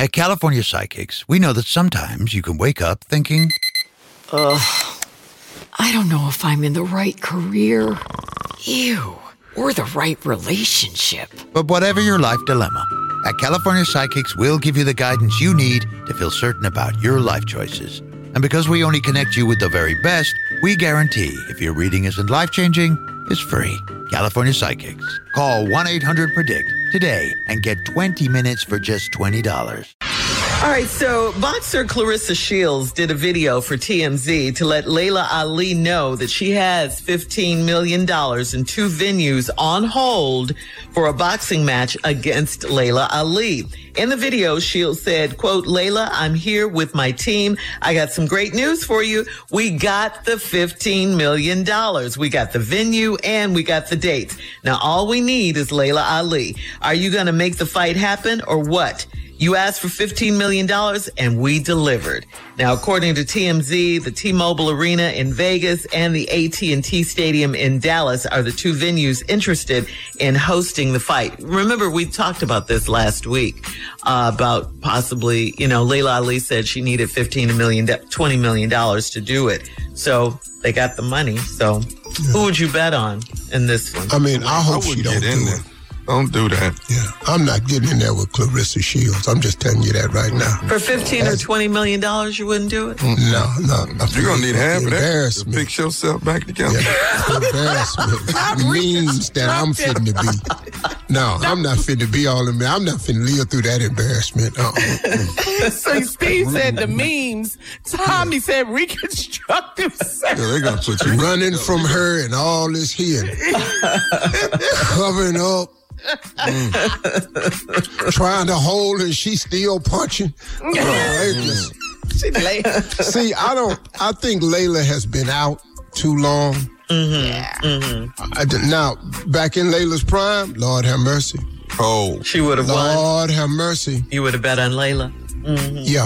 At California Psychics, we know that sometimes you can wake up thinking, I don't know if I'm in the right career. Or the right relationship. But whatever your life dilemma, at California Psychics, we'll give you the guidance you need to feel certain about your life choices. And because we only connect you with the very best, we guarantee if your reading isn't life-changing, it's free. California Psychics. Call 1-800-PREDICT today and get 20 minutes for just $20. All right, so boxer Claressa Shields did a video for TMZ to let Laila Ali know that she has $15 million in 2 venues on hold for a boxing match against Laila Ali. In the video, Shields said, quote, Laila, I'm here with my team. I got some great news for you. We got the $15 million. We got the venue and we got the dates. Now, all we need is Laila Ali. Are you going to make the fight happen or what? You asked for $15 million and we delivered. Now, according to TMZ, the T-Mobile Arena in Vegas and the AT&T Stadium in Dallas are the 2 venues interested in hosting the fight. Remember, we talked about this last week, about possibly, Laila Ali said she needed $20 million to do it. So they got the money. So who would you bet on in this one? I mean, I hope she don't do it. Don't do that. Yeah, I'm not getting in there with Claressa Shields. I'm just telling you that right now. For $15 or $20 million, you wouldn't do it? No. You're going to need half of that embarrassment. to fix yourself back together. Yeah, embarrassment means that I'm fitting to be. No, I'm not fitting to be all in me. I'm not fitting to live through that embarrassment. So Steve said the memes. Tommy said reconstructive surgery. Yeah, they're going to put you running from her and all this here. Covering up. Trying to hold and she's still punching. See, I think Laila has been out too long. Now, back in Layla's prime, Lord have mercy. Oh, she would have won. Lord have mercy. You would have bet on Laila. Yeah.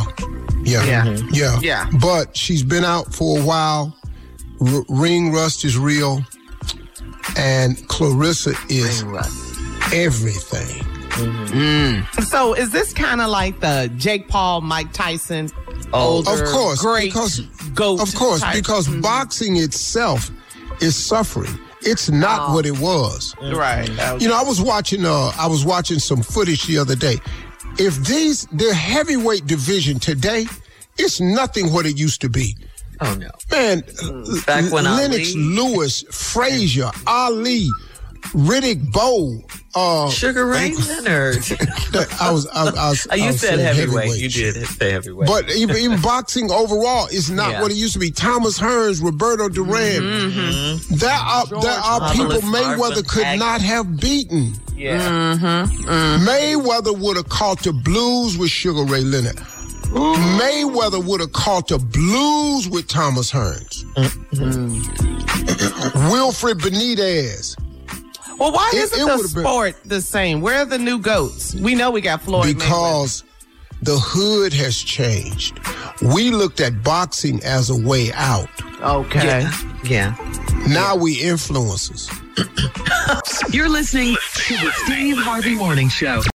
But she's been out for a while. Ring rust is real. And Claressa is everything. So is this kind of like the Jake Paul, Mike Tyson, older, of course, great GOAT? Of course, type? because boxing itself is suffering. It's not what it was. Right. I was watching some footage the other day. If the heavyweight division today, it's nothing what it used to be. Oh no, man! Back when Lennox Lewis, Frazier, Ali, Riddick Bowe, Sugar Ray Leonard. You said heavyweight. You did say heavyweight. But even boxing overall is not what it used to be. Thomas Hearns, Roberto Duran. There are people Mayweather could not have beaten. Mayweather would have caught the blues with Sugar Ray Leonard. Mayweather would have caught the blues with Thomas Hearns. Wilfred Benitez. Well, why isn't the sport the same? Where are the new GOATs? We know we got Floyd because the hood has changed. We looked at boxing as a way out. Okay. Yeah. Now we influencers. You're listening to the Steve Harvey Morning Show.